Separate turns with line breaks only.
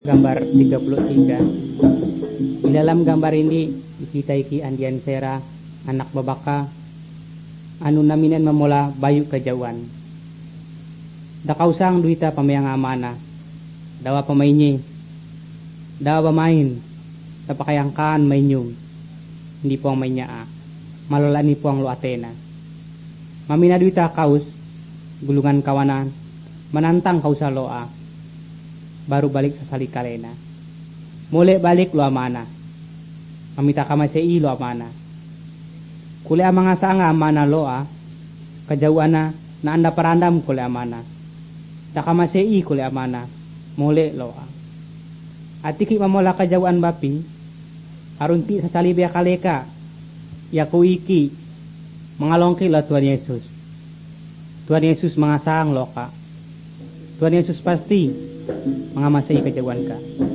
Gambar 33. Di dalam gambar ini kita iki andian sera anak babaka anu naminan memula bayu kejauhan. Da kausang duita pamayang amana. Dawa pamainye. Dawa pamain. Da pakayangkaan mainyum. Hindi po ang mainyaa. Malala ni po ang lo Atena. Mamina duita kaus gulungan kawanan menantang kausa loa. Baru balik sa salikalena. Muli balik lo amana. Mamita kamasei lo amana. Kuli amang asanga amana loa. Kajauana na anda parandam kuli amana. Takamasei kuli amana. Muli loa. Atiki mamola kajauan bapi. Arunti sa salibya kaleka. Yaku iki. Mengalongki lo Tuhan Yesus. Tuhan Yesus mengasang loka. Tuhan Yesus pasti mengamasai kejauhan ka.